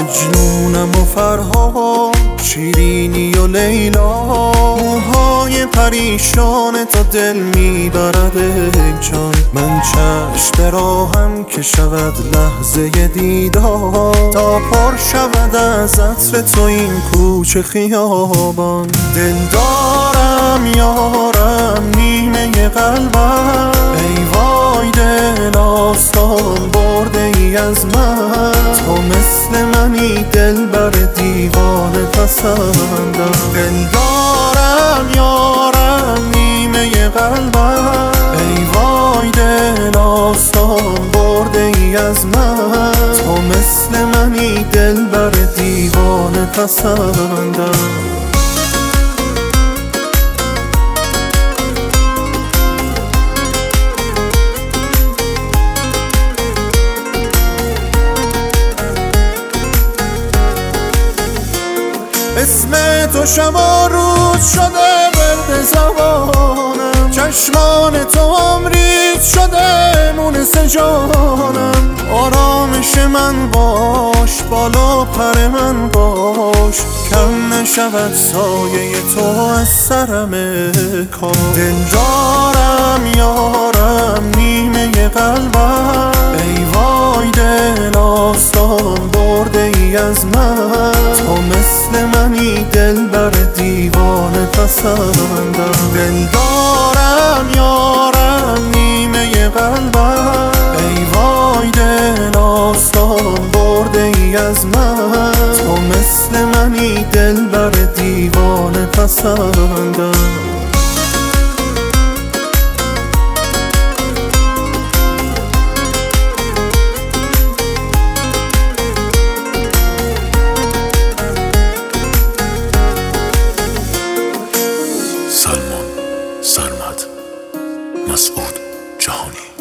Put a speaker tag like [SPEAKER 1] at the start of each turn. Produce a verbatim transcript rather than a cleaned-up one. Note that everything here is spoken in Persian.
[SPEAKER 1] مجنونم و فرهاد، شیرینی و لیلا، موهای پریشان تا دل میبرد ای جان. من چشم براهم که شود لحظه دیدار، تا پر شود از عطر تو این کوچه خیابان. دل دارم یارم نیمه قلبم، ای وای دل آستان برده ای از من. تو مثل منی دل بر دیوانه پسندم. دل دارم یارم نیمه قلبم، ای وای دل آستان برده ای از من. تو مثل منی دل بر دیوانه پسندم. اسم تو شب و روز شده ورد زبانم، چشمان تو امریز شده مونس جانم. آرامش من باش، بالا پر من باش، کم نشود سایه تو از سرم کاش. دل دارم یارم نیمه قلبم، ای وای دل آستان برده ای از من. تو مثل منی دل بر دیوانه پسندم. دل دارم یارم نیمه قلبم، ای وای دل آستان برده ای از من. تو مثل منی دل بر دیوانه پسندم.
[SPEAKER 2] سلمان سرمد، مسعود جهانی.